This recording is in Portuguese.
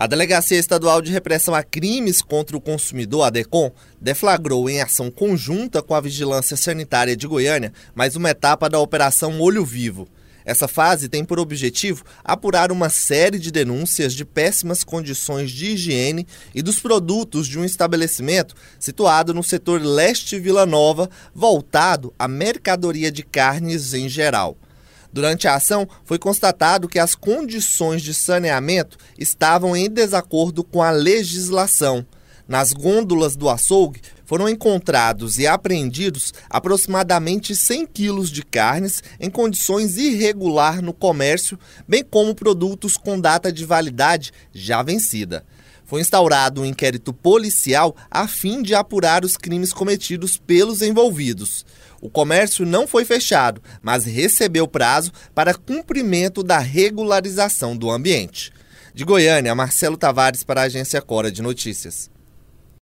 A Delegacia Estadual de Repressão a Crimes contra o Consumidor, a DECOM, deflagrou em ação conjunta com a Vigilância Sanitária de Goiânia mais uma etapa da Operação Olho Vivo. Essa fase tem por objetivo apurar uma série de denúncias de péssimas condições de higiene e dos produtos de um estabelecimento situado no setor leste Vila Nova, voltado à mercadoria de carnes em geral. Durante a ação, foi constatado que as condições de saneamento estavam em desacordo com a legislação. Nas gôndolas do açougue, foram encontrados e apreendidos aproximadamente 100 quilos de carnes em condições irregulares no comércio, bem como produtos com data de validade já vencida. Foi instaurado um inquérito policial a fim de apurar os crimes cometidos pelos envolvidos. O comércio não foi fechado, mas recebeu prazo para cumprimento da regularização do ambiente. De Goiânia, Marcelo Tavares para a Agência Cora de Notícias.